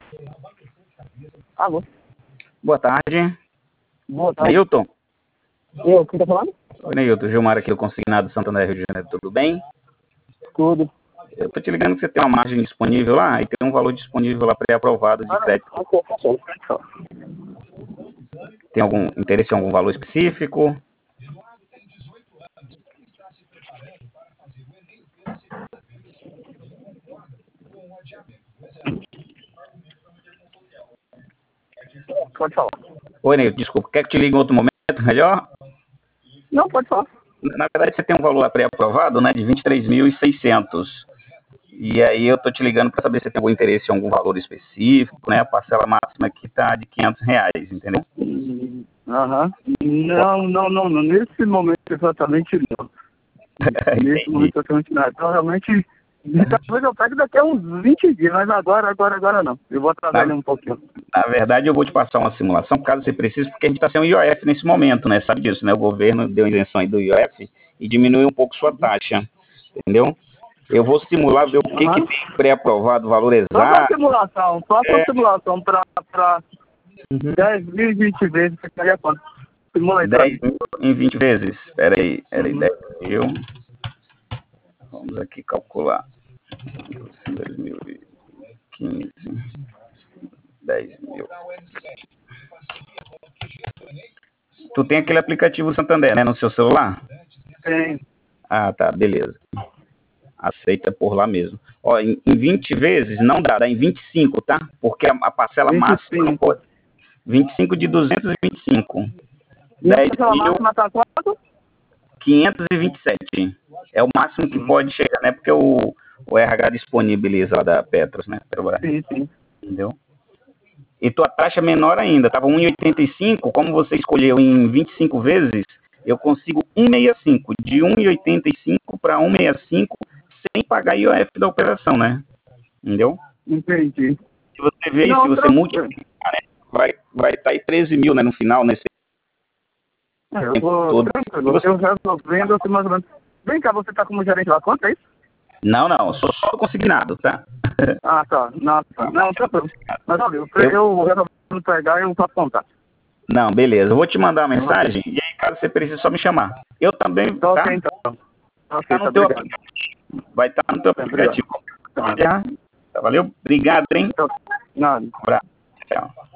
Alô? Boa tarde. Boa tarde. Neilton? Quem tá falando? Oi, Neilton. Gilmar aqui do Consignado Santander, Rio de Janeiro. Tudo bem? Tudo. Eu tô te ligando que você tem uma margem disponível lá e tem um valor disponível lá pré-aprovado de crédito. Tem algum interesse em algum valor específico? Pode falar. Oi, Neilton. Desculpa. Quer que te ligue em outro momento melhor? Não, pode falar. Na verdade, você tem um valor lá pré-aprovado, né, de 23.600. E aí eu tô te ligando para saber se você tem algum interesse em algum valor específico, né? A parcela máxima aqui tá de R$ 500, entendeu? Aham. Não. Nesse momento exatamente não. Nesse momento exatamente não. Então, realmente, talvez eu pegue daqui a uns 20 dias, mas agora não. Eu vou atrasar ele um pouquinho. Na verdade, eu vou te passar uma simulação, caso você precise, porque a gente está sem o IOF nesse momento, né? Sabe disso, né? O governo deu isenção aí do IOF e diminuiu um pouco sua taxa, entendeu? Eu vou simular, ver o que tem pré-aprovado, o valor exato. Só a simulação para 10 mil e 20 vezes, você queria quanto? Simula aí. 10 mil em 20 vezes. Espera aí, 10 mil. Vamos aqui calcular. 2015. 10 mil. Tu tem aquele aplicativo Santander, né, no seu celular? Tem. Ah, tá, beleza. Aceita por lá mesmo. Ó, em 20 vezes não dá em 25, tá? Porque a parcela 25. máxima não pode. 25 de 225. E a parcela máxima tá quanto? 527. É o máximo que pode chegar, né? Porque o RH disponibiliza lá da Petros, né? Sim. Entendeu? E tua taxa é menor ainda. Tava 1,85. Como você escolheu em 25 vezes, eu consigo 1,65. De 1,85 para 1,65 sem pagar IOF da operação, né? Entendeu? Entendi. Se você vê isso, se você multiplicar, né, vai estar aí 13 mil, né, no final, nesse eu vou tranquilo. Eu resolvendo assim mais ou menos. Vem cá, você tá como gerente lá, quanto é isso? Não, sou só do consignado, tá? Ah, tá. Não, tranquilo. Mas olha, eu resolvendo pegar e eu faço contato. Não, beleza. Eu vou te mandar uma mensagem e aí, caso você precise, só me chamar. Eu também, tá? Ok, então. Tá no teu aplicativo. Vai estar no teu aplicativo. Tá, valeu? Obrigado, hein? Nada. Um abraço. Tchau.